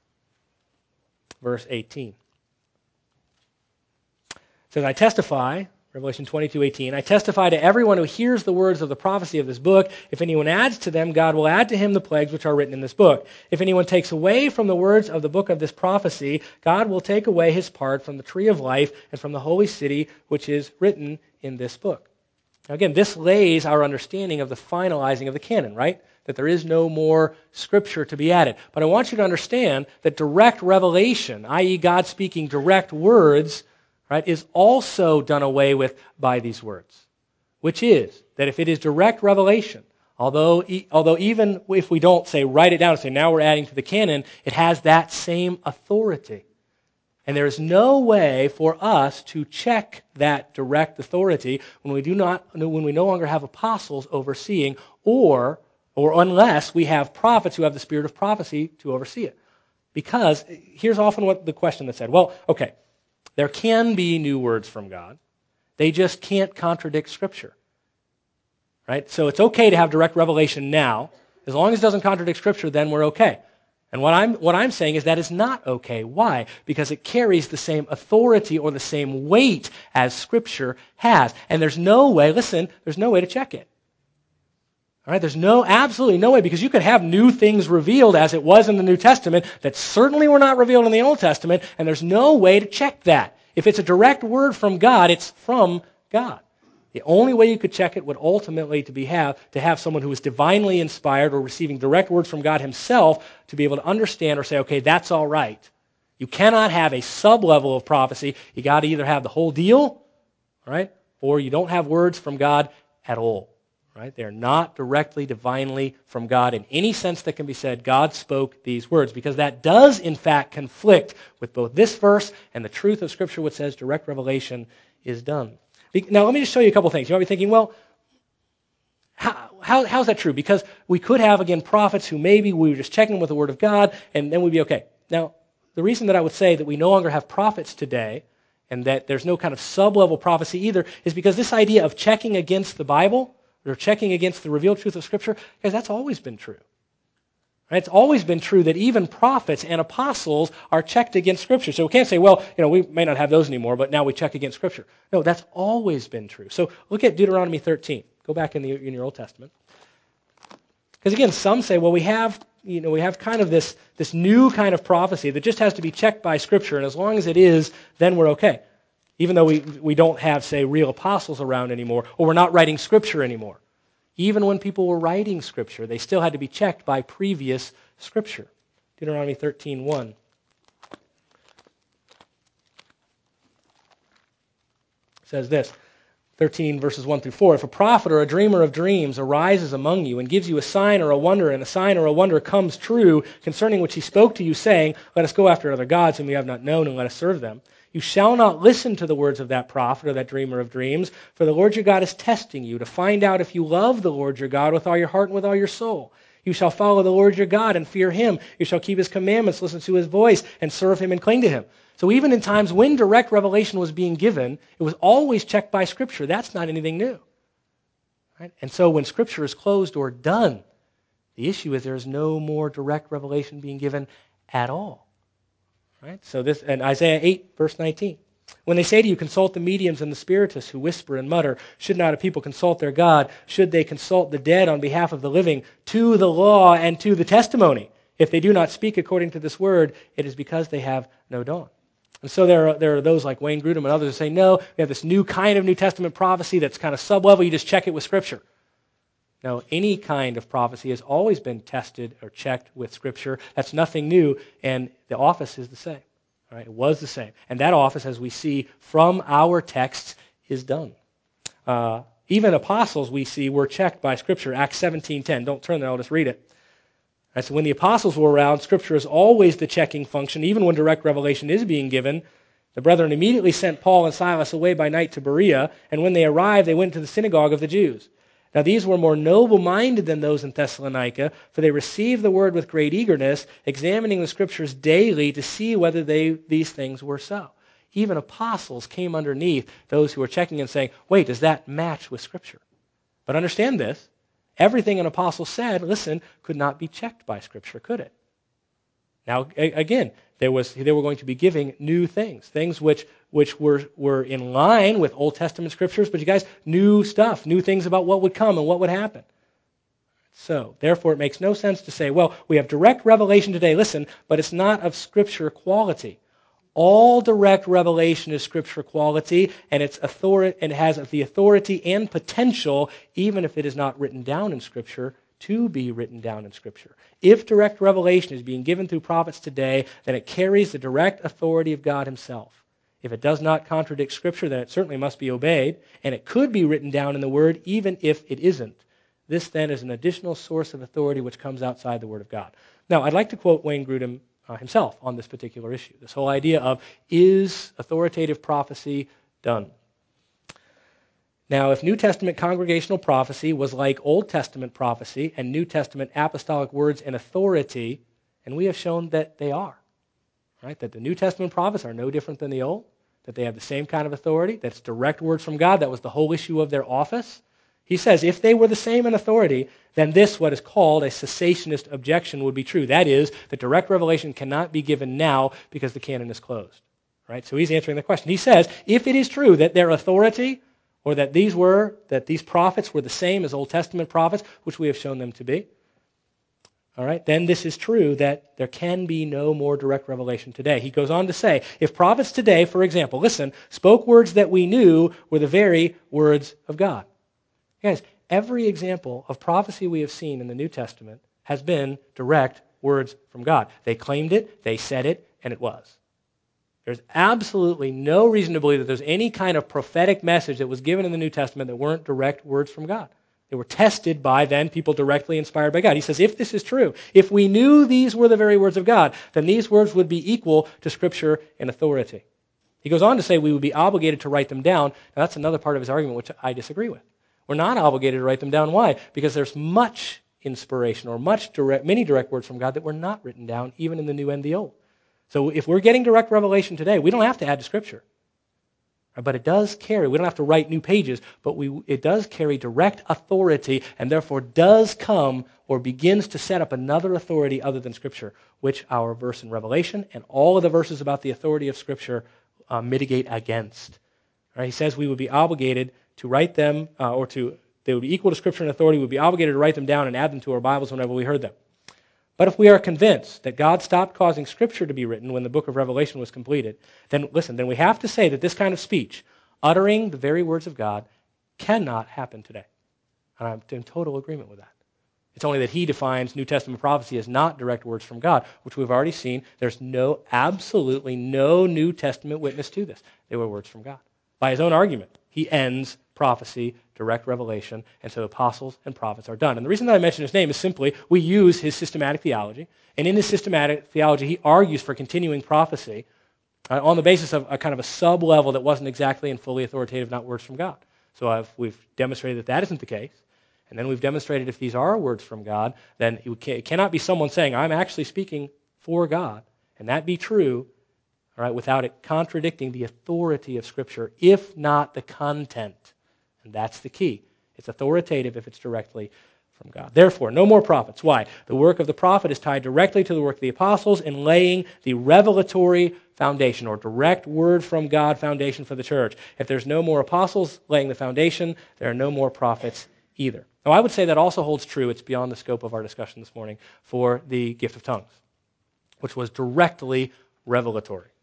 verse eighteen. It says, I testify, Revelation twenty-two eighteen, I testify to everyone who hears the words of the prophecy of this book. If anyone adds to them, God will add to him the plagues which are written in this book. If anyone takes away from the words of the book of this prophecy, God will take away his part from the tree of life and from the holy city which is written in this book. Now again, this lays our understanding of the finalizing of the canon, right? That there is no more scripture to be added. But I want you to understand that direct revelation, that is God speaking direct words, right, is also done away with by these words, which is that if it is direct revelation, although although even if we don't say write it down and say now we're adding to the canon, it has that same authority. And there is no way for us to check that direct authority when we do not when we no longer have apostles overseeing, or or unless we have prophets who have the spirit of prophecy to oversee it. Because here's often what the question that's said. Well, okay, there can be new words from God. They just can't contradict Scripture. Right? So it's okay to have direct revelation now. As long as it doesn't contradict Scripture, then we're okay. And what I'm, what I'm saying is that is not okay. Why? Because it carries the same authority or the same weight as Scripture has. And there's no way, listen, there's no way to check it. All right, there's no, absolutely no way, because you could have new things revealed as it was in the New Testament that certainly were not revealed in the Old Testament, and there's no way to check that. If it's a direct word from God, it's from God. The only way you could check it would ultimately to be have to have someone who is divinely inspired or receiving direct words from God himself to be able to understand or say, okay, that's all right. You cannot have a sub-level of prophecy. You got to either have the whole deal, all right, or you don't have words from God at all. Right? They're not directly, divinely from God in any sense that can be said, God spoke these words, because that does, in fact, conflict with both this verse and the truth of Scripture, which says direct revelation is done. Now, let me just show you a couple things. You might be thinking, well, how, how, how's that true? Because we could have, again, prophets who maybe we were just checking with the Word of God, and then we'd be okay. Now, the reason that I would say that we no longer have prophets today, and that there's no kind of sub-level prophecy either, is because this idea of checking against the Bible, or checking against the revealed truth of Scripture, guys, that's always been true. Right? It's always been true that even prophets and apostles are checked against Scripture. So we can't say, well, you know, we may not have those anymore, but now we check against Scripture. No, that's always been true. So look at Deuteronomy thirteen. Go back in, the, in your Old Testament. Because again, some say, well, we have, you know, we have kind of this, this new kind of prophecy that just has to be checked by Scripture, and as long as it is, then we're okay. Even though we, we don't have, say, real apostles around anymore, or we're not writing Scripture anymore. Even when people were writing Scripture, they still had to be checked by previous Scripture. Deuteronomy thirteen one. Says this, thirteen verses one through four. If a prophet or a dreamer of dreams arises among you and gives you a sign or a wonder, and a sign or a wonder comes true concerning which he spoke to you, saying, let us go after other gods whom we have not known, and let us serve them, you shall not listen to the words of that prophet or that dreamer of dreams, for the Lord your God is testing you to find out if you love the Lord your God with all your heart and with all your soul. You shall follow the Lord your God and fear him. You shall keep his commandments, listen to his voice, and serve him and cling to him. So even in times when direct revelation was being given, it was always checked by Scripture. That's not anything new. Right? And so when Scripture is closed or done, the issue is there is no more direct revelation being given at all. Right? So this, and Isaiah eight, verse nineteen. When they say to you, consult the mediums and the spiritists who whisper and mutter, should not a people consult their God? Should they consult the dead on behalf of the living? To the law and to the testimony. If they do not speak according to this word, it is because they have no dawn. And so there are, there are those like Wayne Grudem and others who say, no, we have this new kind of New Testament prophecy that's kind of sub-level. You just check it with Scripture. No, any kind of prophecy has always been tested or checked with Scripture. That's nothing new, and the office is the same. All right? It was the same. And that office, as we see from our texts, is done. Uh, even apostles, we see, were checked by Scripture. Acts seventeen ten. Don't turn there, I'll just read it. Right, so when the apostles were around, Scripture is always the checking function, even when direct revelation is being given. The brethren immediately sent Paul and Silas away by night to Berea, and when they arrived, they went to the synagogue of the Jews. Now these were more noble-minded than those in Thessalonica, for they received the word with great eagerness, examining the Scriptures daily to see whether they, these things were so. Even apostles came underneath those who were checking and saying, wait, does that match with Scripture? But understand this, everything an apostle said, listen, could not be checked by Scripture, could it? Now, again, there was they were going to be giving new things, things which which were, were in line with Old Testament Scriptures, but you guys, new stuff, new things about what would come and what would happen. So, therefore, it makes no sense to say, well, we have direct revelation today, listen, but it's not of Scripture quality. All direct revelation is Scripture quality, and it's authority, and has the authority and potential, even if it is not written down in Scripture, to be written down in Scripture. If direct revelation is being given through prophets today, then it carries the direct authority of God himself. If it does not contradict Scripture, then it certainly must be obeyed, and it could be written down in the Word even if it isn't. This then is an additional source of authority which comes outside the Word of God. Now, I'd like to quote Wayne Grudem uh, himself on this particular issue, this whole idea of, is authoritative prophecy done? Now, if New Testament congregational prophecy was like Old Testament prophecy and New Testament apostolic words and authority, and we have shown that they are, right? That the New Testament prophets are no different than the Old, that they have the same kind of authority, that it's direct words from God, that was the whole issue of their office. He says if they were the same in authority, then this, what is called a cessationist objection, would be true. That is, that direct revelation cannot be given now because the canon is closed. Right? So he's answering the question. He says, if it is true that their authority, or that these were, that these prophets were the same as Old Testament prophets, which we have shown them to be, all right, then this is true that there can be no more direct revelation today. He goes on to say, if prophets today, for example, listen, spoke words that we knew were the very words of God. Guys, every example of prophecy we have seen in the New Testament has been direct words from God. They claimed it, they said it, and it was. There's absolutely no reason to believe that there's any kind of prophetic message that was given in the New Testament that weren't direct words from God. They were tested by, then, people directly inspired by God. He says, if this is true, if we knew these were the very words of God, then these words would be equal to Scripture in authority. He goes on to say we would be obligated to write them down. Now, that's another part of his argument which I disagree with. We're not obligated to write them down. Why? Because there's much inspiration or much direct, many direct words from God that were not written down, even in the New and the Old. So if we're getting direct revelation today, we don't have to add to Scripture. But it does carry, we don't have to write new pages, but we, it does carry direct authority and therefore does come or begins to set up another authority other than Scripture, which our verse in Revelation and all of the verses about the authority of Scripture uh, mitigate against. Right? He says we would be obligated to write them, uh, or to, they would be equal to Scripture and authority, we would be obligated to write them down and add them to our Bibles whenever we heard them. But if we are convinced that God stopped causing Scripture to be written when the book of Revelation was completed, then listen, then we have to say that this kind of speech, uttering the very words of God, cannot happen today. And I'm in total agreement with that. It's only that he defines New Testament prophecy as not direct words from God, which we've already seen. There's no, absolutely no New Testament witness to this. They were words from God. By his own argument, he ends prophecy, direct revelation, and so apostles and prophets are done. And the reason that I mention his name is simply we use his systematic theology, and in his systematic theology he argues for continuing prophecy uh, on the basis of a kind of a sub-level that wasn't exactly and fully authoritative, not words from God. So I've, we've demonstrated that that isn't the case, and then we've demonstrated if these are words from God, then it cannot be someone saying, I'm actually speaking for God, and that be true, all right, without it contradicting the authority of Scripture, if not the content. And that's the key. It's authoritative if it's directly from God. Therefore, no more prophets. Why? The work of the prophet is tied directly to the work of the apostles in laying the revelatory foundation or direct word from God foundation for the church. If there's no more apostles laying the foundation, there are no more prophets either. Now, I would say that also holds true, it's beyond the scope of our discussion this morning, for the gift of tongues, which was directly revelatory.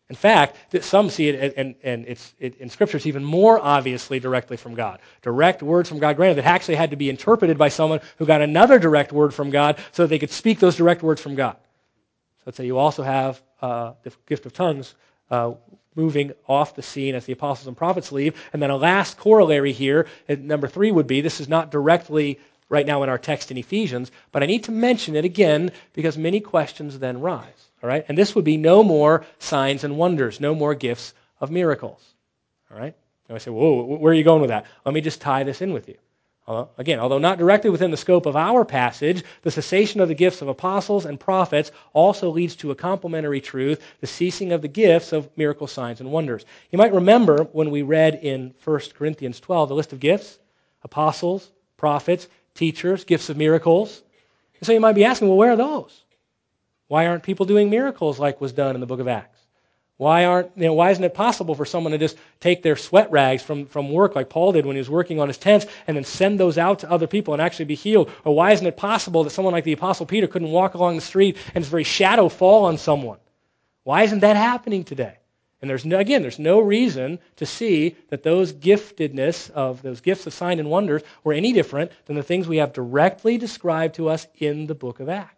In fact, some see it, and, and it's, it, in Scripture, it's even more obviously directly from God. Direct words from God, granted, that actually had to be interpreted by someone who got another direct word from God so that they could speak those direct words from God. So let's say you also have uh, the gift of tongues uh, moving off the scene as the apostles and prophets leave. And then a last corollary here, and number three would be, this is not directly right now in our text in Ephesians, but I need to mention it again because many questions then rise. All right? And this would be no more signs and wonders, no more gifts of miracles. All right? And I say, whoa, where are you going with that? Let me just tie this in with you. Uh, again, although not directly within the scope of our passage, the cessation of the gifts of apostles and prophets also leads to a complementary truth, the ceasing of the gifts of miracle signs and wonders. You might remember when we read in First Corinthians twelve the list of gifts, apostles, prophets, teachers, gifts of miracles. And so you might be asking, well, where are those? Why aren't people doing miracles like was done in the book of Acts? Why aren't you know? Why isn't it possible for someone to just take their sweat rags from, from work like Paul did when he was working on his tents and then send those out to other people and actually be healed? Or why isn't it possible that someone like the Apostle Peter couldn't walk along the street and his very shadow fall on someone? Why isn't that happening today? And there's no, again, there's no reason to see that those giftedness of those gifts of sign and wonders were any different than the things we have directly described to us in the book of Acts.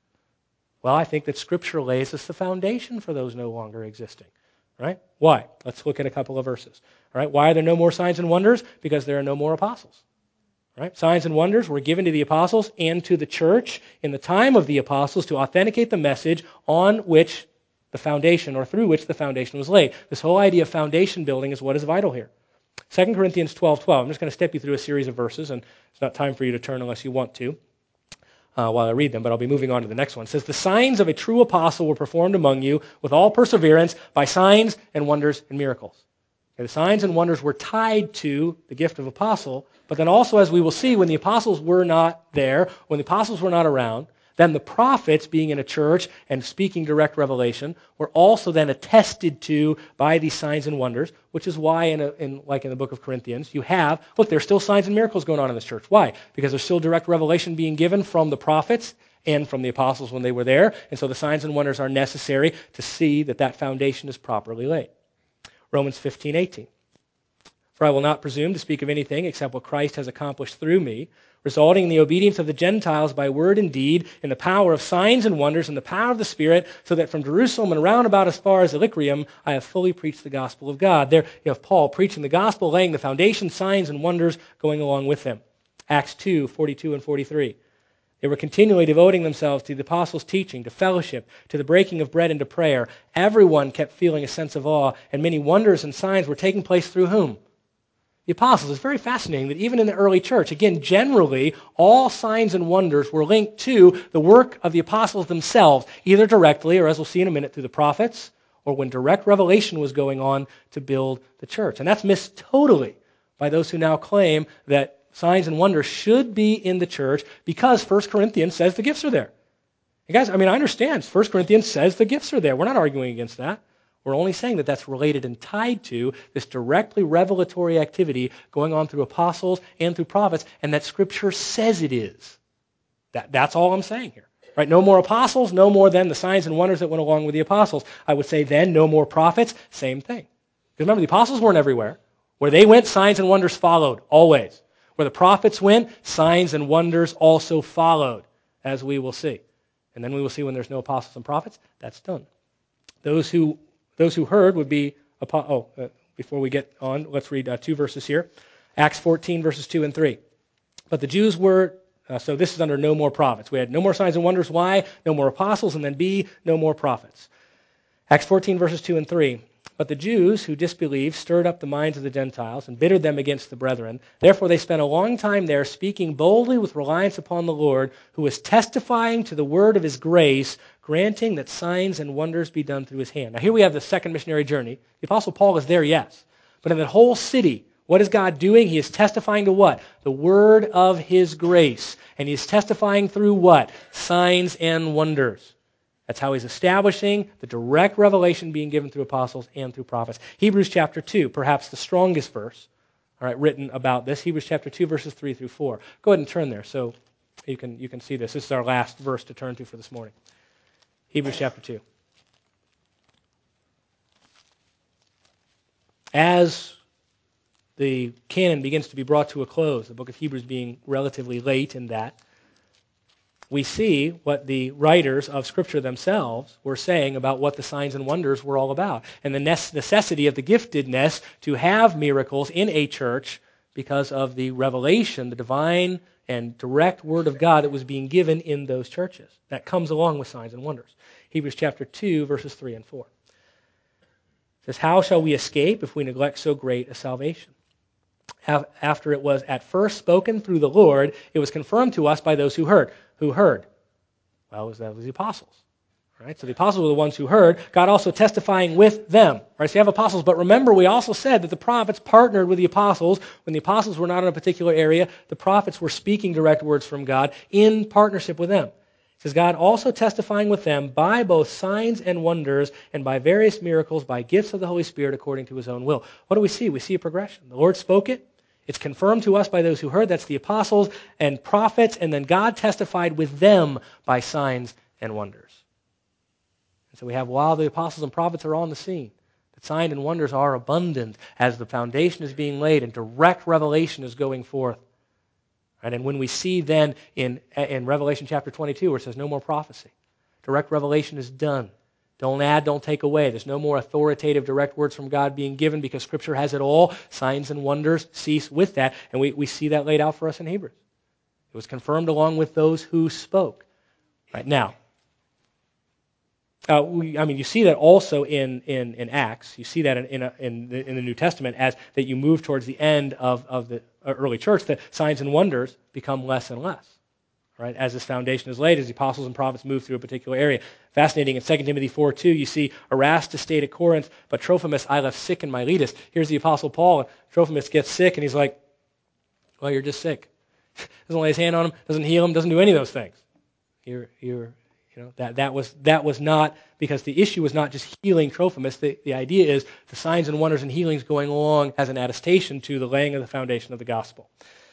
Well, I think that Scripture lays us the foundation for those no longer existing. Right? Why? Let's look at a couple of verses. All right? Why are there no more signs and wonders? Because there are no more apostles. Right? Signs and wonders were given to the apostles and to the church in the time of the apostles to authenticate the message on which the foundation, or through which the foundation was laid. This whole idea of foundation building is what is vital here. Second Corinthians twelve twelve. I'm just going to step you through a series of verses, and it's not time for you to turn unless you want to. Uh, while I read them, but I'll be moving on to the next one. It says, the signs of a true apostle were performed among you with all perseverance by signs and wonders and miracles. Okay, the signs and wonders were tied to the gift of apostle, but then also, as we will see, when the apostles were not there, when the apostles were not around, then the prophets, being in a church and speaking direct revelation, were also then attested to by these signs and wonders, which is why, in, a, in like in the book of Corinthians, you have, look, there's still signs and miracles going on in this church. Why? Because there's still direct revelation being given from the prophets and from the apostles when they were there, and so the signs and wonders are necessary to see that that foundation is properly laid. Romans fifteen eighteen. For I will not presume to speak of anything except what Christ has accomplished through me, resulting in the obedience of the Gentiles by word and deed, in the power of signs and wonders, in the power of the Spirit, so that from Jerusalem and round about as far as Illyricum, I have fully preached the gospel of God. There you have Paul preaching the gospel, laying the foundation, signs and wonders going along with him. Acts two forty-two and forty-three. They were continually devoting themselves to the apostles' teaching, to fellowship, to the breaking of bread and to prayer. Everyone kept feeling a sense of awe, and many wonders and signs were taking place through whom? The apostles. It's very fascinating that even in the early church, again, generally, all signs and wonders were linked to the work of the apostles themselves, either directly, or as we'll see in a minute, through the prophets, or when direct revelation was going on to build the church. And that's missed totally by those who now claim that signs and wonders should be in the church because First Corinthians says the gifts are there. And guys, I mean, I understand. First Corinthians says the gifts are there. We're not arguing against that. We're only saying that that's related and tied to this directly revelatory activity going on through apostles and through prophets, and that Scripture says it is. That, that's all I'm saying here. Right? No more apostles, no more then the signs and wonders that went along with the apostles. I would say then no more prophets, same thing. Because remember, the apostles weren't everywhere. Where they went, signs and wonders followed, always. Where the prophets went, signs and wonders also followed, as we will see. And then we will see when there's no apostles and prophets, that's done. Those who Those who heard would be, oh, uh, before we get on, let's read uh, two verses here. Acts fourteen, verses two and three. But the Jews were, uh, so this is under no more prophets. We had no more signs and wonders. Why? No more apostles. And then B, no more prophets. Acts fourteen, verses two and three. But the Jews who disbelieved stirred up the minds of the Gentiles and bittered them against the brethren. Therefore they spent a long time there, speaking boldly with reliance upon the Lord, who was testifying to the word of his grace, granting that signs and wonders be done through his hand. Now here we have the second missionary journey. The Apostle Paul is there, yes. But in that whole city, what is God doing? He is testifying to what? The word of his grace. And he is testifying through what? Signs and wonders. That's how he's establishing the direct revelation being given through apostles and through prophets. Hebrews chapter two, perhaps the strongest verse, all right, written about this. Hebrews chapter two, verses three through four. Go ahead and turn there so you can, you can see this. This is our last verse to turn to for this morning. Hebrews chapter two. as the canon begins to be brought to a close, the book of Hebrews being relatively late in that, we see what the writers of Scripture themselves were saying about what the signs and wonders were all about, and the necessity of the giftedness to have miracles in a church because of the revelation, the divine and direct word of God that was being given in those churches. That comes along with signs and wonders. Hebrews chapter two, verses three and four. It says, "How shall we escape if we neglect so great a salvation? After it was at first spoken through the Lord, it was confirmed to us by those who heard." Who heard? Well, that was the apostles. Right? So the apostles were the ones who heard, God also testifying with them. Right? So you have apostles, but remember we also said that the prophets partnered with the apostles. When the apostles were not in a particular area, the prophets were speaking direct words from God in partnership with them. It says, God also testifying with them by both signs and wonders and by various miracles, by gifts of the Holy Spirit according to his own will. What do we see? We see a progression. The Lord spoke it. It's confirmed to us by those who heard. That's the apostles and prophets. And then God testified with them by signs and wonders. And so we have, while the apostles and prophets are on the scene, the signs and wonders are abundant as the foundation is being laid and direct revelation is going forth. Right? And when we see then in, in Revelation chapter twenty-two where it says no more prophecy, direct revelation is done. Don't add, don't take away. There's no more authoritative direct words from God being given because Scripture has it all. Signs and wonders cease with that. And we, we see that laid out for us in Hebrews. It was confirmed along with those who spoke. Right now, uh, we, I mean, you see that also in, in, in Acts. You see that in, in, a, in, the, in the New Testament as that you move towards the end of, of the early church, that signs and wonders become less and less. Right, as this foundation is laid, as the apostles and prophets move through a particular area. Fascinating, in Second Timothy four two, you see Erastus stayed at Corinth, but Trophimus I left sick in Miletus. Here's the apostle Paul, and Trophimus gets sick, and he's like, well, you're just sick. Doesn't lay his hand on him, doesn't heal him, doesn't do any of those things. You're, you're, you know, that, that, was, that was not, because the issue was not just healing Trophimus. The, the idea is the signs and wonders and healings going along as an attestation to the laying of the foundation of the gospel.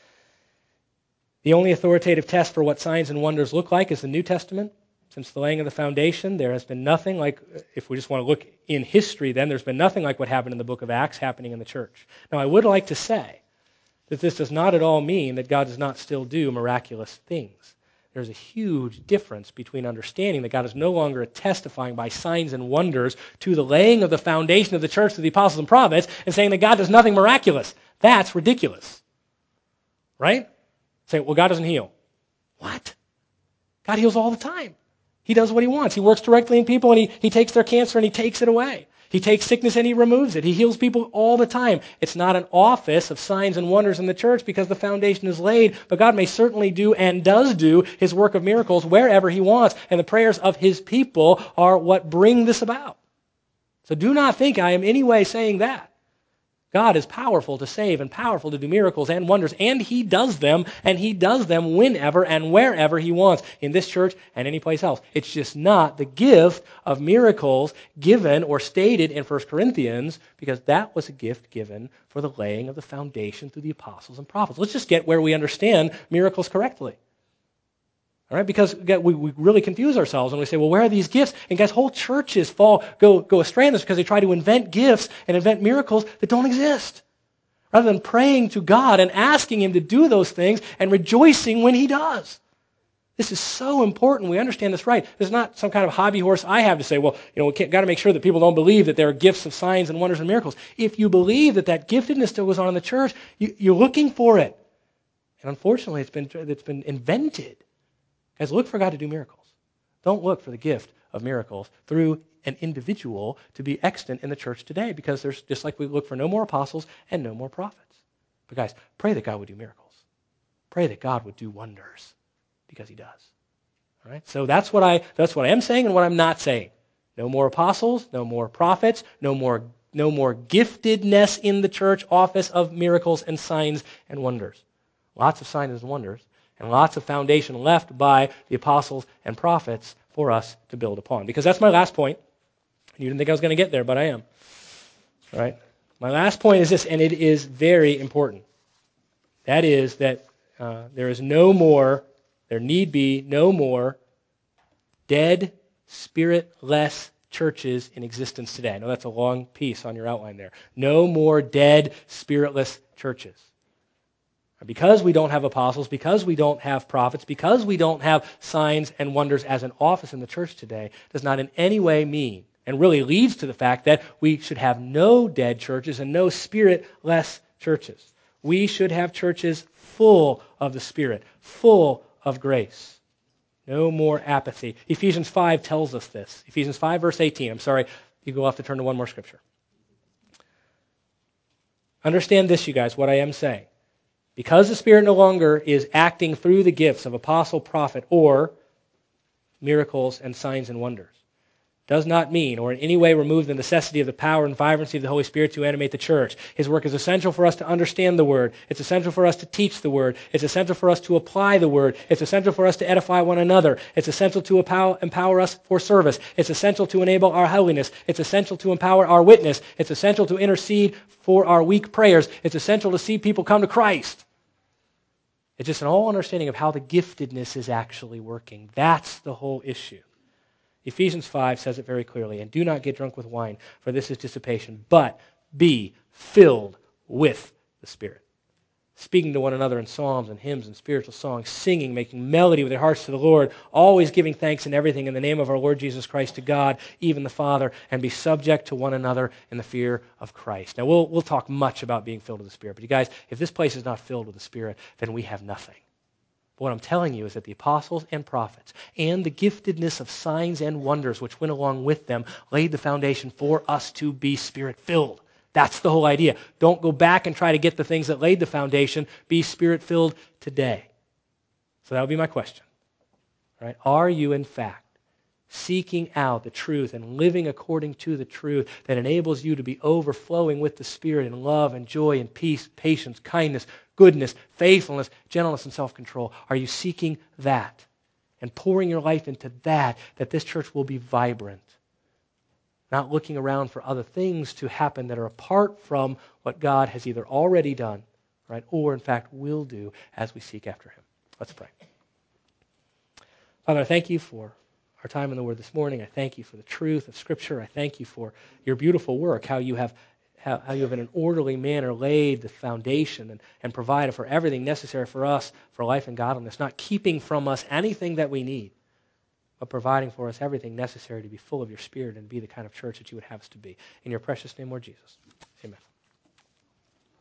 The only authoritative test for what signs and wonders look like is the New Testament. Since the laying of the foundation, there has been nothing like, if we just want to look in history then, there's been nothing like what happened in the book of Acts happening in the church. Now, I would like to say that this does not at all mean that God does not still do miraculous things. There's a huge difference between understanding that God is no longer testifying by signs and wonders to the laying of the foundation of the church to the apostles and prophets and saying that God does nothing miraculous. That's ridiculous. Right? Say, well, God doesn't heal. What? God heals all the time. He does what he wants. He works directly in people, and he, he takes their cancer and he takes it away. He takes sickness and he removes it. He heals people all the time. It's not an office of signs and wonders in the church because the foundation is laid, but God may certainly do and does do his work of miracles wherever he wants, and the prayers of his people are what bring this about. So do not think I am in any way saying that. God is powerful to save and powerful to do miracles and wonders, and he does them, and he does them whenever and wherever he wants, in this church and any place else. It's just not the gift of miracles given or stated in First Corinthians, because that was a gift given for the laying of the foundation through the apostles and prophets. Let's just get where we understand miracles correctly. All right, because we, we really confuse ourselves when we say, well, where are these gifts? And guys, whole churches fall go, go astray in this because they try to invent gifts and invent miracles that don't exist. Rather than praying to God and asking him to do those things and rejoicing when he does. This is so important. We understand this right. This is not some kind of hobby horse I have to say, well, you know, we got to make sure that people don't believe that there are gifts of signs and wonders and miracles. If you believe that that giftedness still goes on in the church, you, you're looking for it. And unfortunately, it's been, it's been invented. Guys, look for God to do miracles. Don't look for the gift of miracles through an individual to be extant in the church today, because there's just like we look for no more apostles and no more prophets. But guys, pray that God would do miracles. Pray that God would do wonders, because he does. All right? So that's what I that's what I am saying and what I'm not saying. No more apostles, no more prophets, no more no more giftedness in the church office of miracles and signs and wonders. Lots of signs and wonders. And lots of foundation left by the apostles and prophets for us to build upon. Because that's my last point. You didn't think I was going to get there, but I am. All right? My last point is this, and it is very important. That is that uh, there is no more, there need be no more dead, spiritless churches in existence today. I know that's a long piece on your outline there. No more dead, spiritless churches. Because we don't have apostles, because we don't have prophets, because we don't have signs and wonders as an office in the church today, does not in any way mean, and really leads to the fact that we should have no dead churches and no spiritless churches. We should have churches full of the Spirit, full of grace. No more apathy. Ephesians five tells us this. Ephesians five, verse eighteen. I'm sorry, you will have to turn to one more scripture. Understand this, you guys, what I am saying. Because the Spirit no longer is acting through the gifts of apostle, prophet, or miracles and signs and wonders, does not mean or in any way remove the necessity of the power and vibrancy of the Holy Spirit to animate the church. His work is essential for us to understand the Word. It's essential for us to teach the Word. It's essential for us to apply the Word. It's essential for us to edify one another. It's essential to empower us for service. It's essential to enable our holiness. It's essential to empower our witness. It's essential to intercede for our weak prayers. It's essential to see people come to Christ. It's just an all understanding of how the giftedness is actually working. That's the whole issue. Ephesians five says it very clearly, and do not get drunk with wine, for this is dissipation, but be filled with the Spirit. Speaking to one another in psalms and hymns and spiritual songs, singing, making melody with their hearts to the Lord, always giving thanks in everything in the name of our Lord Jesus Christ to God, even the Father, and be subject to one another in the fear of Christ. Now, we'll, we'll talk much about being filled with the Spirit, but you guys, if this place is not filled with the Spirit, then we have nothing. What I'm telling you is that the apostles and prophets and the giftedness of signs and wonders which went along with them laid the foundation for us to be Spirit-filled. That's the whole idea. Don't go back and try to get the things that laid the foundation. Be Spirit-filled today. So that would be my question. Right? Are you, in fact, seeking out the truth and living according to the truth that enables you to be overflowing with the Spirit in love and joy and peace, patience, kindness, goodness, faithfulness, gentleness, and self-control? Are you seeking that and pouring your life into that, that this church will be vibrant? Not looking around for other things to happen that are apart from what God has either already done, right, or in fact will do as we seek after Him. Let's pray. Father, I thank you for our time in the Word this morning. I thank you for the truth of Scripture. I thank you for your beautiful work, how you have how, how you have in an orderly manner laid the foundation and, and provided for everything necessary for us for life and godliness, not keeping from us anything that we need, but providing for us everything necessary to be full of your Spirit and be the kind of church that you would have us to be. In your precious name, Lord Jesus. Amen.